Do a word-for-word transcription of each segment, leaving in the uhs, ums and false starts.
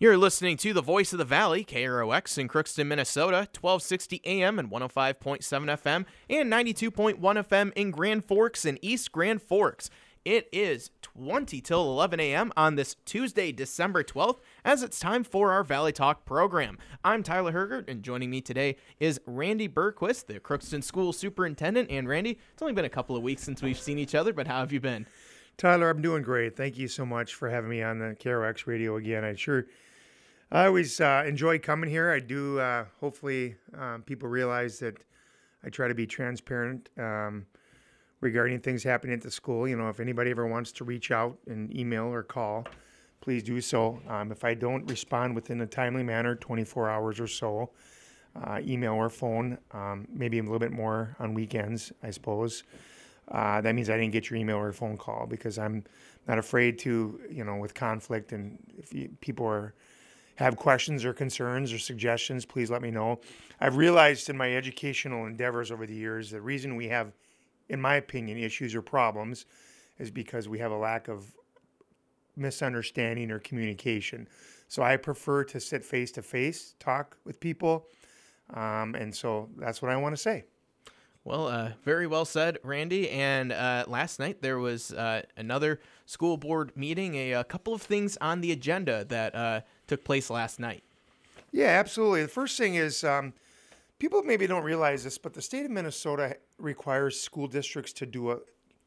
You're listening to the Voice of the Valley, K R O X in Crookston, Minnesota, twelve sixty A M and one oh five point seven F M and ninety-two point one F M in Grand Forks and East Grand Forks. It is twenty till eleven A M on this Tuesday, December twelfth, as it's time for our Valley Talk program. I'm Tyler Hergert, and joining me today is Randy Berquist, the Crookston School Superintendent. And Randy, it's only been a couple of weeks since we've seen each other, but how have you been? Tyler, I'm doing great. Thank you so much for having me on the K R O X radio again. I sure, I always uh, enjoy coming here. I do, uh, hopefully um, people realize that I try to be transparent um, regarding things happening at the school. You know, if anybody ever wants to reach out and email or call, please do so. Um, if I don't respond within a timely manner, twenty-four hours or so, uh, email or phone, um, maybe a little bit more on weekends, I suppose. Uh, that means I didn't get your email or phone call, because I'm not afraid to, you know, with conflict, and if you, people are have questions or concerns or suggestions, please let me know. I've realized in my educational endeavors over the years, the reason we have, in my opinion, issues or problems is because we have a lack of misunderstanding or communication. So I prefer to sit face to face, talk with people, um, and so that's what I want to say. Well, uh, very well said, Randy. And uh, last night there was uh, another school board meeting, a, a couple of things on the agenda that uh, took place last night. Yeah, absolutely. The first thing is, um, people maybe don't realize this, but the state of Minnesota requires school districts to do a,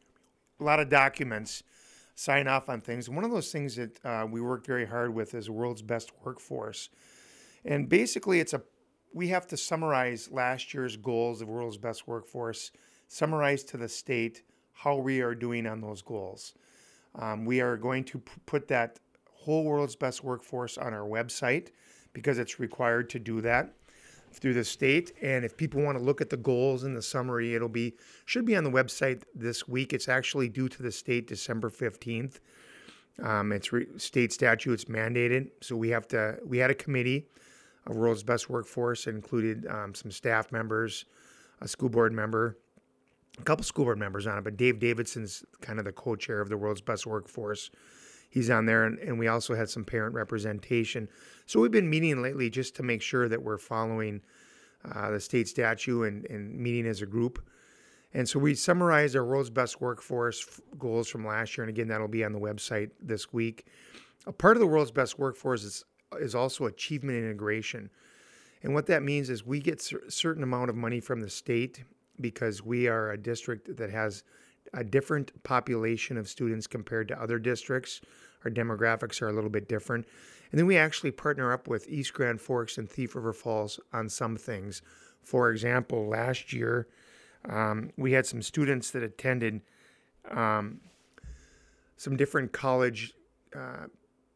a lot of documents, sign off on things. And one of those things that uh, we worked very hard with is World's Best Workforce. And basically it's a we have to summarize last year's goals of World's Best Workforce, summarize to the state how we are doing on those goals. Um, we are going to p- put that whole World's Best Workforce on our website, because it's required to do that through the state. And if people want to look at the goals and the summary, it'll be should be on the website this week. It's actually due to the state December fifteenth. Um, it's re- state statute. It's mandated. So we have to. We had a committee of World's Best Workforce. It included um, some staff members, a school board member, a couple school board members on it, but Dave Davidson's kind of the co-chair of the World's Best Workforce. He's on there, and, and we also had some parent representation. So we've been meeting lately just to make sure that we're following uh, the state statute and, and meeting as a group. And so we summarized our World's Best Workforce f- goals from last year, and again, that'll be on the website this week. A part of the World's Best Workforce is is also achievement integration. And what that means is we get a certain amount of money from the state because we are a district that has a different population of students compared to other districts. Our demographics are a little bit different. And then we actually partner up with East Grand Forks and Thief River Falls on some things. For example, last year, um, we had some students that attended um, some different college uh,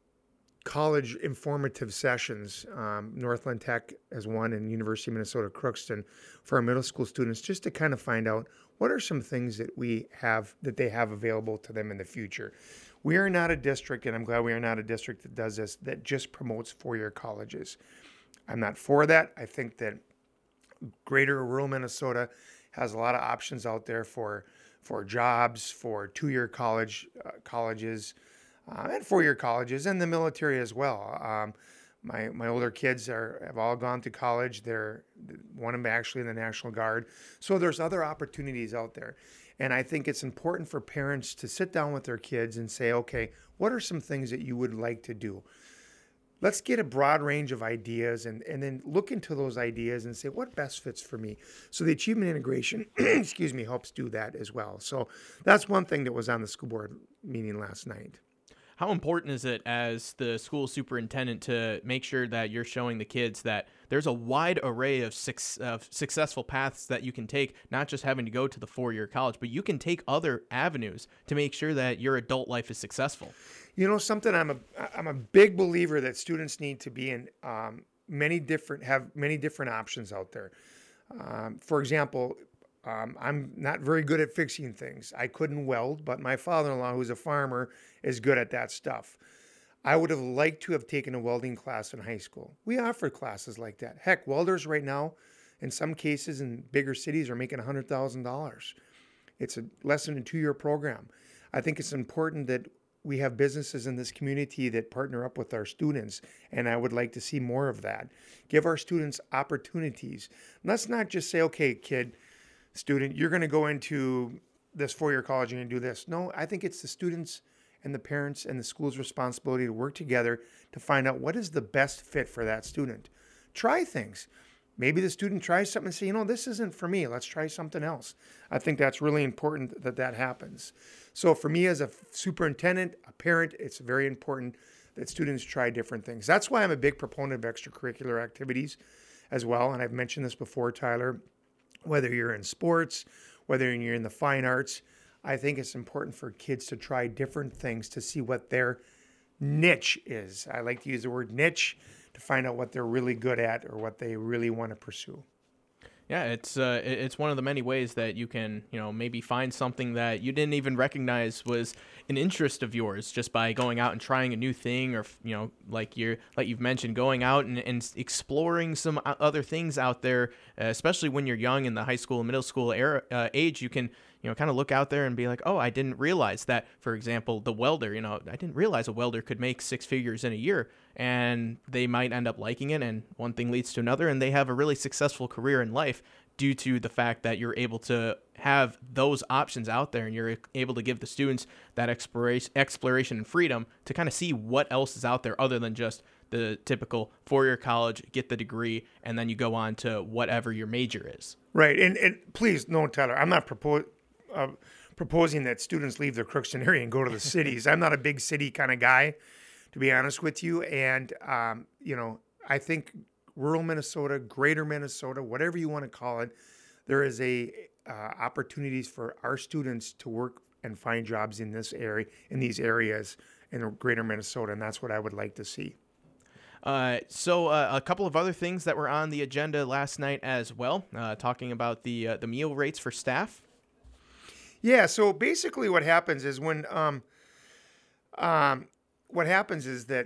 college informative sessions. um, Northland Tech as one, and University of Minnesota Crookston, for our middle school students, just to kind of find out what are some things that we have, that they have available to them in the future. We are not a district, and I'm glad we are not a district that does this, that just promotes four-year colleges. I'm not for that. I think that greater rural Minnesota has a lot of options out there for for jobs, for two-year college uh, colleges, Uh, and four-year colleges, and the military as well. Um, my my older kids are have all gone to college. They're one of them actually in the National Guard. So there's other opportunities out there, and I think it's important for parents to sit down with their kids and say, okay, what are some things that you would like to do? Let's get a broad range of ideas, and, and then look into those ideas and say, what best fits for me? So the achievement integration, excuse me, helps do that as well. So that's one thing that was on the school board meeting last night. How important is it as the school superintendent to make sure that you're showing the kids that there's a wide array of, six, of successful paths that you can take, not just having to go to the four-year college, but you can take other avenues to make sure that your adult life is successful? You know, something I'm a I'm a big believer that students need to be in um, many different have many different options out there. Um, for example, Um, I'm not very good at fixing things. I couldn't weld, but my father-in-law, who's a farmer, is good at that stuff. I would have liked to have taken a welding class in high school. We offer classes like that. Heck, welders right now, in some cases in bigger cities, are making one hundred thousand dollars. It's a less than a two-year program. I think it's important that we have businesses in this community that partner up with our students, and I would like to see more of that. Give our students opportunities. Let's not just say, okay, kid, student, you're going to go into this four-year college and you're going to do this. No, I think it's the students and the parents and the school's responsibility to work together to find out what is the best fit for that student. Try things. Maybe the student tries something and say, you know, this isn't for me. Let's try something else. I think that's really important that that happens. So for me as a superintendent, a parent, it's very important that students try different things. That's why I'm a big proponent of extracurricular activities as well. And I've mentioned this before, Tyler, whether you're in sports, whether you're in the fine arts, I think it's important for kids to try different things to see what their niche is. I like to use the word niche to find out what they're really good at or what they really want to pursue. Yeah, it's uh, it- it's one of the many ways that you can, you know, maybe find something that you didn't even recognize was an interest of yours just by going out and trying a new thing, or you know, like you're like you've mentioned, going out and, and exploring some o- other things out there, uh, especially when you're young in the high school and middle school era, uh, age. You can, you know, kind of look out there and be like, oh, I didn't realize that, for example, the welder, you know, I didn't realize a welder could make six figures in a year, and they might end up liking it, and one thing leads to another, and they have a really successful career in life due to the fact that you're able to have those options out there, and you're able to give the students that exploration, exploration and freedom to kind of see what else is out there other than just the typical four-year college, get the degree, and then you go on to whatever your major is. Right. And, and please, no, Tyler, I'm not propo- uh, proposing that students leave the Crookston area and go to the cities. I'm not a big city kind of guy, to be honest with you. And, um, you know, I think rural Minnesota, greater Minnesota, whatever you want to call it, there is a uh, opportunities for our students to work and find jobs in this area, in these areas in greater Minnesota. And that's what I would like to see. Uh, so uh, a couple of other things that were on the agenda last night as well, uh, talking about the uh, the meal rates for staff. Yeah. So basically, what happens is when um, um, what happens is that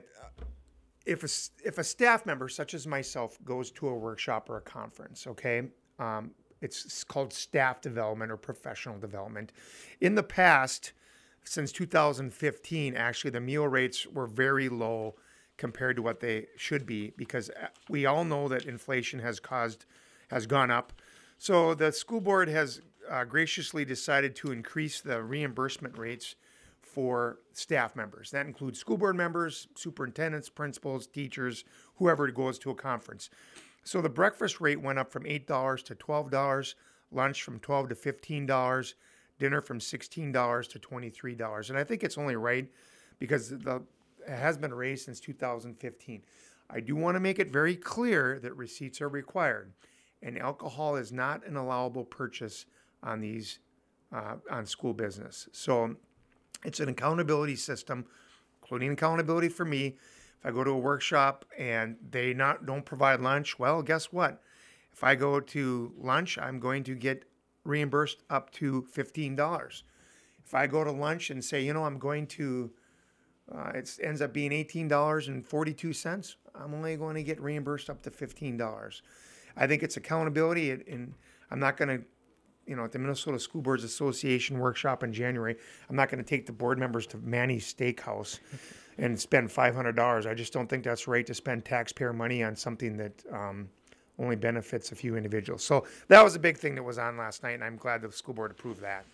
if a s- if a staff member such as myself goes to a workshop or a conference, okay, um, it's s- called staff development or professional development. In the past, since two thousand fifteen, actually, the meal rates were very low compared to what they should be, because uh, we all know that inflation has caused has gone up. So the school board has uh, graciously decided to increase the reimbursement rates for staff members. That includes school board members, superintendents, principals, teachers, whoever goes to a conference. So the breakfast rate went up from eight dollars to twelve dollars, lunch from twelve dollars to fifteen dollars, dinner from sixteen dollars to twenty-three dollars. And I think it's only right because the it has been raised since two thousand fifteen. I do want to make it very clear that receipts are required, and alcohol is not an allowable purchase on these uh, on school business. So it's an accountability system, including accountability for me. If I go to a workshop and they not don't provide lunch, well, guess what? If I go to lunch, I'm going to get reimbursed up to fifteen dollars. If I go to lunch and say, you know, I'm going to Uh, it ends up being eighteen dollars and forty-two cents. I'm only going to get reimbursed up to fifteen dollars. I think it's accountability, and, and I'm not going to, you know, at the Minnesota School Boards Association workshop in January, I'm not going to take the board members to Manny's Steakhouse and spend five hundred dollars. I just don't think that's right to spend taxpayer money on something that um, only benefits a few individuals. So that was a big thing that was on last night, and I'm glad the school board approved that.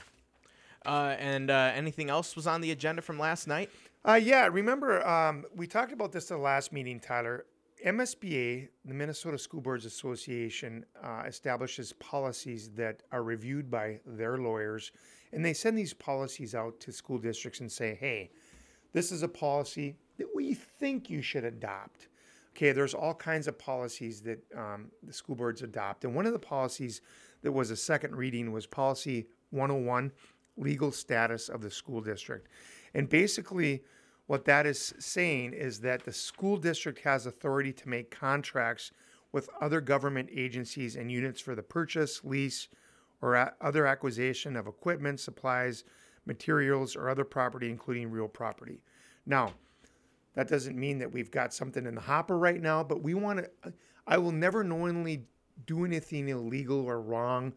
Uh, and uh, anything else was on the agenda from last night? Uh, yeah, remember, um, we talked about this at the last meeting, Tyler. M S B A, the Minnesota School Boards Association, uh, establishes policies that are reviewed by their lawyers, and they send these policies out to school districts and say, hey, this is a policy that we think you should adopt. Okay, there's all kinds of policies that um, the school boards adopt, and one of the policies that was a second reading was Policy one oh one, Legal Status of the School District. And basically, what that is saying is that the school district has authority to make contracts with other government agencies and units for the purchase, lease, or a- other acquisition of equipment, supplies, materials, or other property, including real property. Now, that doesn't mean that we've got something in the hopper right now, but we want to, I will never knowingly do anything illegal or wrong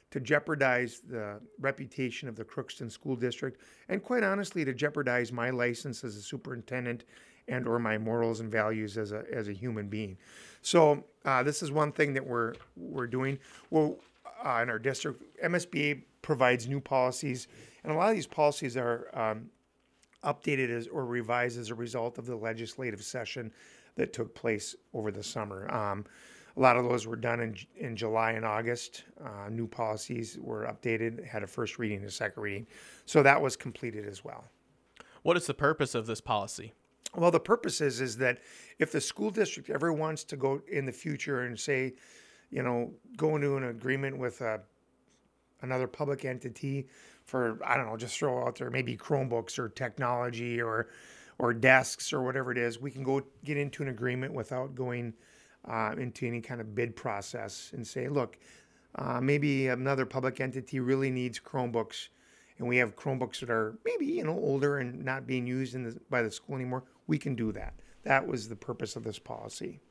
to jeopardize the reputation of the Crookston School District, and quite honestly, to jeopardize my license as a superintendent and or my morals and values as a as a human being. So uh, this is one thing that we're we're doing. Well, uh, in our district, M S B A provides new policies, and a lot of these policies are um, updated as or revised as a result of the legislative session that took place over the summer. Um, a lot of those were done in in July and August. Uh, new policies were updated, had a first reading and a second reading, so that was completed as well. What is the purpose of this policy? Well, the purpose is, is that if the school district ever wants to go in the future and say, you know, go into an agreement with a, another public entity for, I don't know, just throw out there maybe Chromebooks or technology or or desks or whatever it is, we can go get into an agreement without going uh, into any kind of bid process and say, look, uh, maybe another public entity really needs Chromebooks, and we have Chromebooks that are maybe, you know, older and not being used in the, by the school anymore. We can do that. That was the purpose of this policy.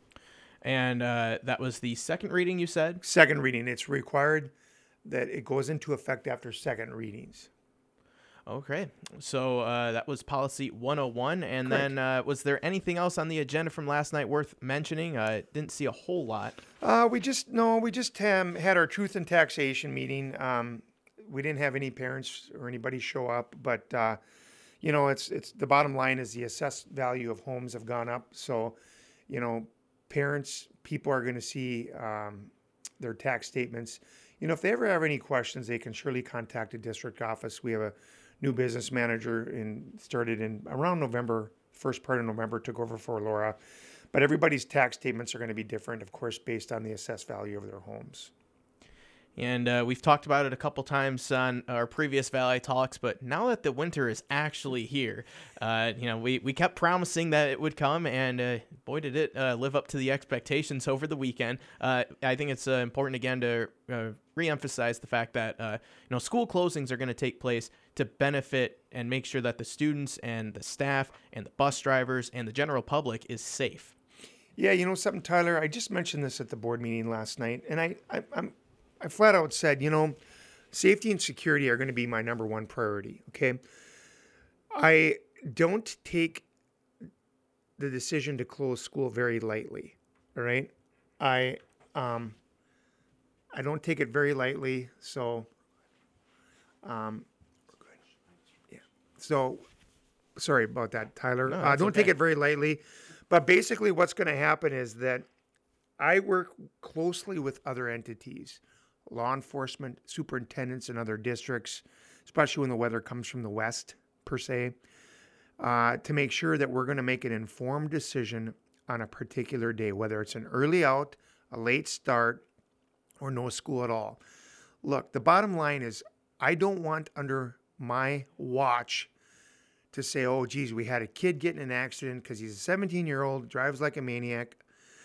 And uh, that was the second reading, you said? Second reading. It's required that it goes into effect after second readings. Okay. So uh, that was policy one oh one. And Correct. then uh, was there anything else on the agenda from last night worth mentioning? I didn't see a whole lot. Uh, we just, no, we just um, had our truth and taxation meeting. Um, we didn't have any parents or anybody show up, but, uh, you know, it's, it's the bottom line is the assessed value of homes have gone up. So, you know, parents, people are going to see um, their tax statements. You know, if they ever have any questions, they can surely contact the district office. We have a new business manager and started in around November, first part of November, took over for Laura. But everybody's tax statements are going to be different, of course, based on the assessed value of their homes. And uh, we've talked about it a couple times on our previous Valley Talks, but now that the winter is actually here, uh, you know, we, we kept promising that it would come, and uh, boy, did it uh, live up to the expectations over the weekend. Uh, I think it's uh, important, again, to uh, reemphasize the fact that, uh, you know, school closings are going to take place to benefit and make sure that the students and the staff and the bus drivers and the general public is safe. Yeah, you know something, Tyler? I just mentioned this at the board meeting last night, and I, I I'm I flat out said, you know, safety and security are going to be my number one priority, okay? I don't take the decision to close school very lightly, all right? I um, I don't take it very lightly, so um, yeah. So sorry about that, Tyler. No, uh, that's don't okay. take it very lightly, but basically what's going to happen is that I work closely with other entities, law enforcement, superintendents in other districts, especially when the weather comes from the west, per se, uh, to make sure that we're going to make an informed decision on a particular day, whether it's an early out, a late start, or no school at all. Look, the bottom line is I don't want under my watch to say, oh, geez, we had a kid get in an accident because he's a seventeen-year-old, drives like a maniac,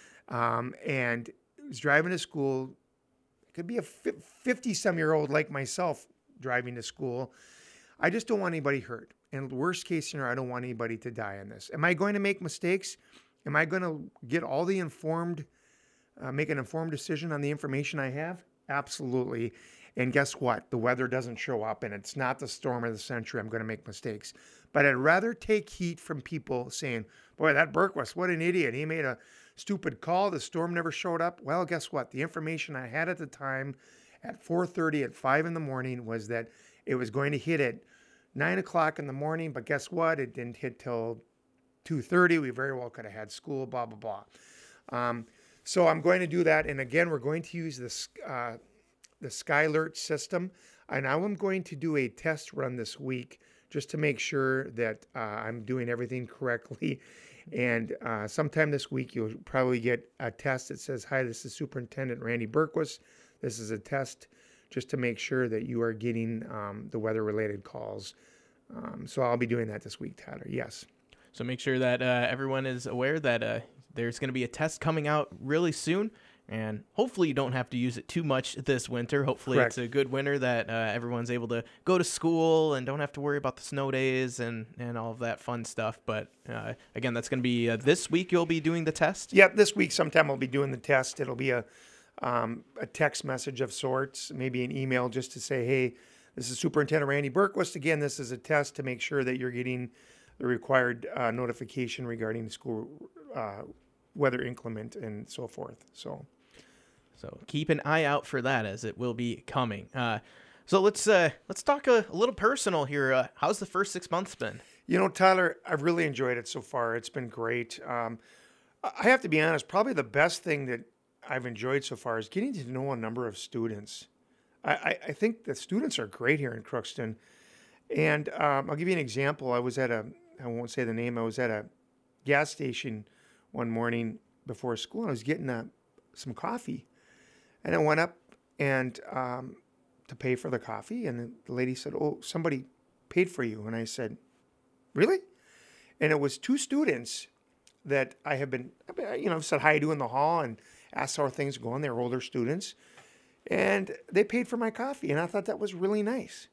um, and is driving to school. Could be a fifty-some-year-old like myself driving to school. I just don't want anybody hurt. And worst case scenario, I don't want anybody to die in this. Am I going to make mistakes? Am I going to get all the informed, uh, make an informed decision on the information I have? Absolutely. And guess what? The weather doesn't show up, and it's not the storm of the century. I'm going to make mistakes. But I'd rather take heat from people saying, boy, that Berquist, what an idiot. He made a stupid call. The storm never showed up. Well, guess what? The information I had at the time at four thirty at five in the morning was that it was going to hit at nine o'clock in the morning. But guess what? It didn't hit till two thirty. We very well could have had school, blah, blah, blah. Um, so I'm going to do that. And again, we're going to use this, uh, the SkyAlert system. And now I'm going to do a test run this week just to make sure that uh, I'm doing everything correctly. And uh, sometime this week, you'll probably get a test that says, hi, this is Superintendent Randy Berquist. This is a test just to make sure that you are getting um, the weather-related calls. Um, so I'll be doing that this week, Tyler. Yes. So make sure that uh, everyone is aware that uh, there's going to be a test coming out really soon. And hopefully you don't have to use it too much this winter. Hopefully Correct. It's a good winter that uh, everyone's able to go to school and don't have to worry about the snow days and, and all of that fun stuff. But uh, again, that's going to be uh, this week you'll be doing the test? Yep, this week sometime I'll be doing the test. It'll be a, um, a text message of sorts, maybe an email just to say, hey, this is Superintendent Randy Berquist. Again, this is a test to make sure that you're getting the required uh, notification regarding the school uh, weather inclement and so forth. So, so keep an eye out for that as it will be coming. Uh, so let's uh, let's talk a, a little personal here. Uh, how's the first six months been? You know, Tyler, I've really enjoyed it so far. It's been great. Um, I have to be honest, probably the best thing that I've enjoyed so far is getting to know a number of students. I, I, I think the students are great here in Crookston. And um, I'll give you an example. I was at a, I won't say the name, I was at a gas station one morning before school, and I was getting a, some coffee. And I went up and um, to pay for the coffee, and the lady said, oh, somebody paid for you. And I said, really? And it was two students that I have been, you know, said hi to in the hall and asked how things are going. They were older students. And they paid for my coffee, and I thought that was really nice.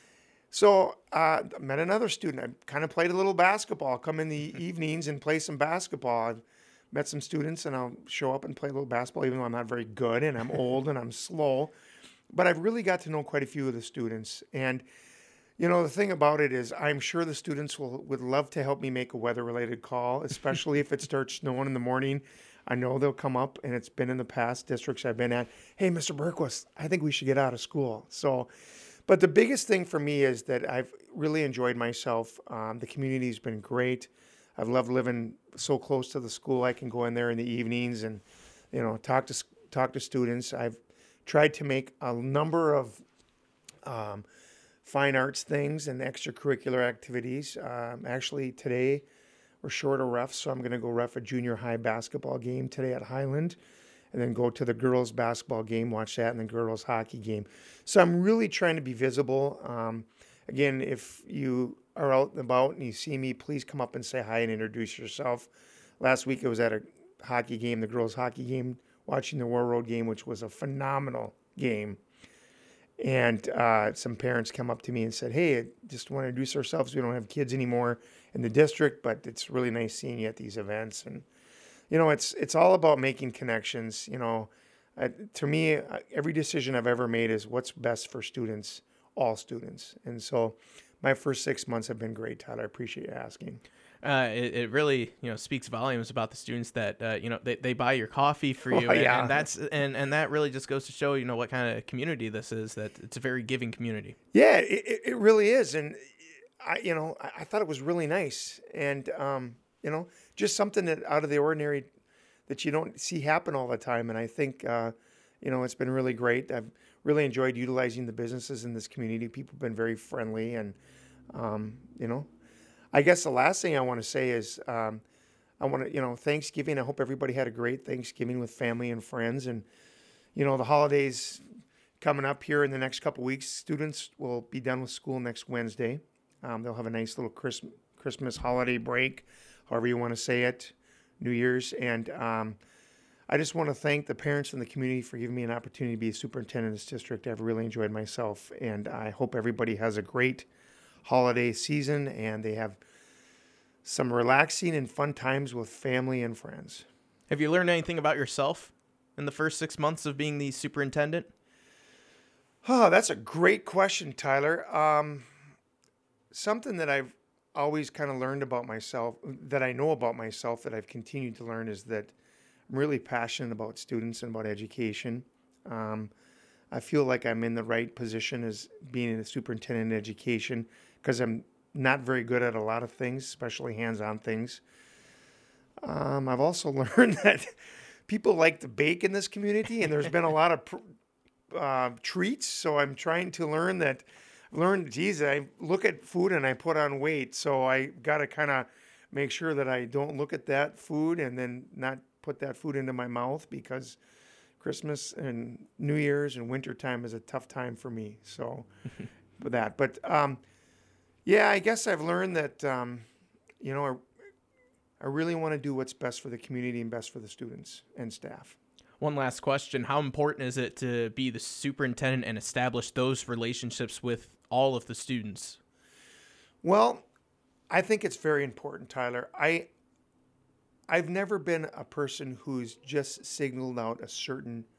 So uh, I met another student. I kind of played a little basketball, come in the evenings and play some basketball. I've met some students, and I'll show up and play a little basketball, even though I'm not very good, and I'm old, and I'm slow. But I've really got to know quite a few of the students. And, you know, the thing about it is I'm sure the students will would love to help me make a weather-related call, especially if it starts snowing in the morning. I know they'll come up, and it's been in the past districts I've been at. Hey, Mister Berquist, I think we should get out of school. So, but the biggest thing for me is that I've really enjoyed myself. Um, the community's been great. I've loved living so close to the school. I can go in there in the evenings and, you know, talk to talk to students. I've tried to make a number of um, fine arts things and extracurricular activities. Um, actually, today, we're short of refs, so I'm going to go ref a junior high basketball game today at Highland, and then go to the girls basketball game, watch that, and the girls hockey game. So I'm really trying to be visible. Um, again, if you are out and about and you see me, please come up and say hi and introduce yourself. Last week I was at a hockey game, the girls hockey game, watching the War Road game, which was a phenomenal game. And uh, some parents come up to me and said, hey, I just want to introduce ourselves. We don't have kids anymore in the district, but it's really nice seeing you at these events. And, you know, it's it's all about making connections. You know, uh, to me, uh, every decision I've ever made is what's best for students, all students. And so my first six months have been great, Tyler. I appreciate you asking. Uh, it, it really, you know, speaks volumes about the students that, uh, you know, they, they buy your coffee for you. Oh, and, yeah. and that's, and, and that really just goes to show, you know, what kind of community this is, that it's a very giving community. Yeah, it, it really is. And I, you know, I, I thought it was really nice. And, um, you know, just something that out of the ordinary that you don't see happen all the time. And I think, uh, you know, it's been really great. I've really enjoyed utilizing the businesses in this community. People have been very friendly, and, um, you know, I guess the last thing I want to say is um, I want to, you know, Thanksgiving. I hope everybody had a great Thanksgiving with family and friends. And, you know, the holidays coming up here in the next couple of weeks. Students will be done with school next Wednesday. Um, they'll have a nice little Christmas, Christmas holiday break, however you want to say it, New Year's. And um, I just want to thank the parents and the community for giving me an opportunity to be a superintendent in this district. I've really enjoyed myself, and I hope everybody has a great holiday season and they have some relaxing and fun times with family and friends. Have you learned anything about yourself in the first six months of being the superintendent? Oh, that's a great question, Tyler. Um, something that I've always kind of learned about myself, that I know about myself, that I've continued to learn, is that I'm really passionate about students and about education. Um, I feel like I'm in the right position as being a superintendent in education, because I'm not very good at a lot of things, especially hands-on things. Um, I've also learned that people like to bake in this community, and there's been a lot of uh, treats. So I'm trying to learn that. I've learned, geez, I look at food and I put on weight. So I got to kind of make sure that I don't look at that food and then not put that food into my mouth, because Christmas and New Year's and wintertime is a tough time for me. So with that, but um, yeah, I guess I've learned that, um, you know, I, I really want to do what's best for the community and best for the students and staff. One last question. How important is it to be the superintendent and establish those relationships with all of the students? Well, I think it's very important, Tyler. I, I've never been a person who's just signaled out a certain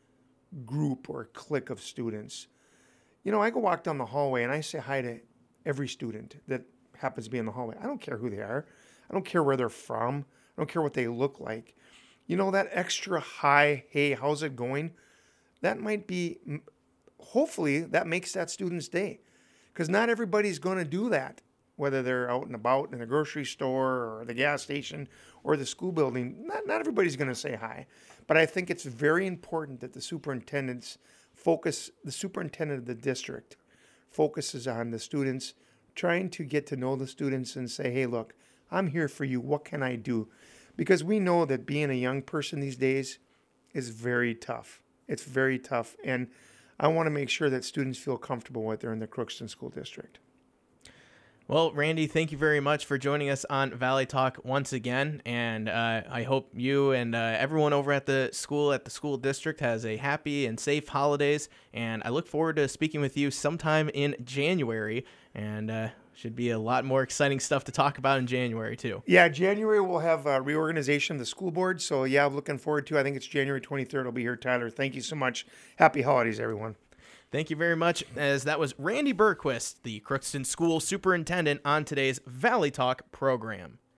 group or clique of students. You know, I go walk down the hallway and I say hi to every student that happens to be in the hallway. I don't care who they are. I don't care where they're from. I don't care what they look like. You know, that extra hi, hey, how's it going? That might be, hopefully, that makes that student's day. Because not everybody's going to do that, whether they're out and about in the grocery store or the gas station or the school building. Not, not everybody's going to say hi. But I think it's very important that the superintendents focus, the superintendent of the district focuses on the students, trying to get to know the students and say, hey, look, I'm here for you. What can I do? Because we know that being a young person these days is very tough. It's very tough. And I want to make sure that students feel comfortable when they're in the Crookston School District. Well, Randy, thank you very much for joining us on Valley Talk once again. And uh, I hope you and uh, everyone over at the school, at the school district, has a happy and safe holidays. And I look forward to speaking with you sometime in January. And uh, should be a lot more exciting stuff to talk about in January, too. Yeah, January we'll have a reorganization of the school board. So, yeah, I'm looking forward to it. I think it's January twenty-third. I'll be here, Tyler. Thank you so much. Happy holidays, everyone. Thank you very much, as that was Randy Berquist, the Crookston School Superintendent, on today's Valley Talk program.